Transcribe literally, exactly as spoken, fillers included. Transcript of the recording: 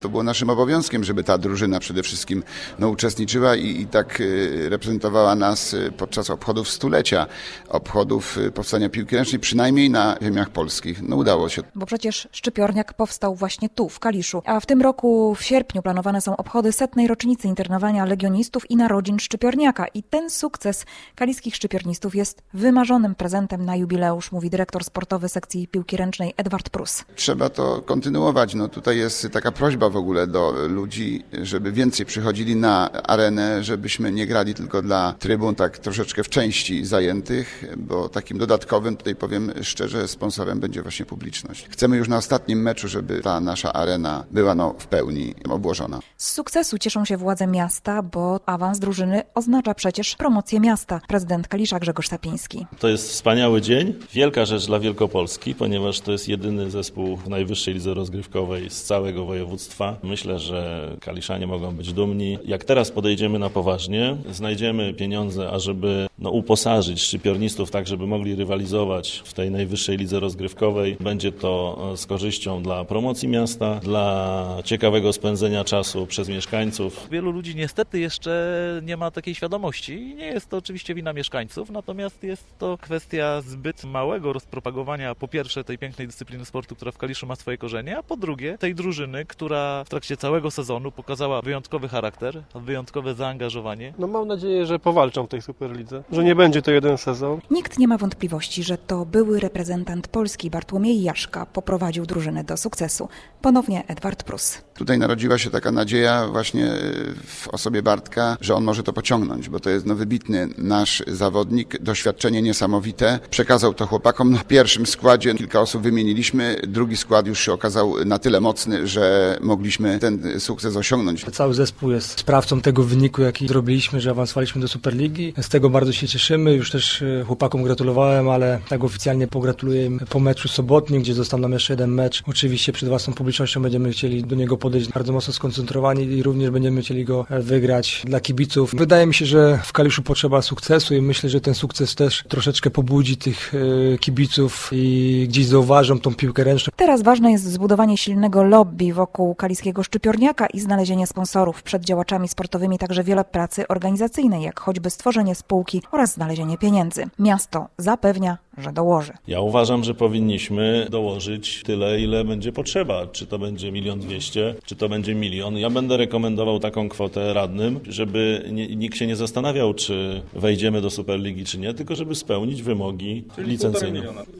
To było naszym obowiązkiem, żeby ta drużyna przede wszystkim no, uczestniczyła i, i tak y, reprezentowała nas podczas obchodów stulecia, obchodów powstania piłki ręcznej, przynajmniej na ziemiach polskich. No udało się. Bo przecież Szczypiorniak powstał właśnie tu, w Kaliszu. A w tym roku w sierpniu planowane są obchody setnej rocznicy internowania legionistów i narodzin Szczypiorniaka. I ten sukces kaliskich szczypiornistów jest wymarzonym prezentem na jubileusz, mówi dyrektor sportowy sekcji piłki ręcznej Edward Prus. Trzeba to kontynuować. No tutaj jest taka prośba w ogóle do ludzi, żeby więcej przychodzili na arenę, żebyśmy nie grali tylko dla trybun, tak troszeczkę w części zajętych, bo takim dodatkowym, tutaj powiem szczerze, sponsorem będzie właśnie publiczność. Chcemy już na ostatnim meczu, żeby ta nasza arena była no, w pełni obłożona. Z sukcesu cieszą się władze miasta, bo awans drużyny oznacza przecież promocję miasta. Prezydent Kalisza Grzegorz Sapiński. To jest wspaniały dzień, wielka rzecz dla Wielkopolski, ponieważ to jest jedyny zespół w najwyższej lidze rozgrywkowej z całego województwa. Myślę, że Kaliszanie mogą być dumni. Jak teraz podejdziemy na poważnie, znajdziemy pieniądze, ażeby no, uposażyć szczypiornistów tak, żeby mogli rywalizować w tej najwyższej lidze rozgrywkowej. Będzie to z korzyścią dla promocji miasta, dla ciekawego spędzenia czasu przez mieszkańców. Wielu ludzi niestety jeszcze nie ma takiej świadomości i nie jest to oczywiście wina mieszkańców, natomiast jest to kwestia zbyt małego rozpropagowania po pierwsze tej pięknej dyscypliny sportu, która w Kaliszu ma swoje korzenie, a po drugie tej drużyny, która w trakcie całego sezonu pokazała wyjątkowy charakter, wyjątkowe zaangażowanie. No mam nadzieję, że powalczą w tej Superlidze, że nie będzie to jeden sezon. Nikt nie ma wątpliwości, że to były reprezentant Polski Bartłomiej Jaszka poprowadził drużynę do sukcesu. Ponownie Edward Prus. Tutaj narodziła się taka nadzieja właśnie w osobie Bartka, że on może to pociągnąć, bo to jest no, wybitny nasz zawodnik, doświadczenie niesamowite. Przekazał to chłopakom. W pierwszym składzie kilka osób wymieniliśmy, drugi skład już się okazał na tyle mocny, że mogliśmy ten sukces osiągnąć. Cały zespół jest sprawcą tego wyniku, jaki zrobiliśmy, że awansowaliśmy do Superligi. Z tego bardzo się cieszymy. Już też chłopakom gratulowałem, ale tak oficjalnie pogratuluję im po meczu sobotnim, gdzie został nam jeszcze jeden mecz. Oczywiście przed własną publicznością będziemy chcieli do niego podejść bardzo mocno skoncentrowani i również będziemy chcieli go wygrać dla kibiców. Wydaje mi się, że w Kaliszu potrzeba sukcesu i myślę, że ten sukces też troszeczkę pobudzi tych kibiców i gdzieś zauważą tą piłkę ręczną. Teraz ważne jest zbudowanie silnego lobby wokół kaliskiego Szczypiorniaka i znalezienie sponsorów. Przed działaczami sportowymi także wiele pracy organizacyjnej, jak choćby stworzenie spółki oraz znalezienie pieniędzy. Miasto zapewnia, że dołoży. Ja uważam, że powinniśmy dołożyć tyle, ile będzie potrzeba. Czy to będzie milion dwieście, czy to będzie milion. Ja będę rekomendował taką kwotę radnym, żeby nie, nikt się nie zastanawiał, czy wejdziemy do Superligi, czy nie, tylko żeby spełnić wymogi licencyjne.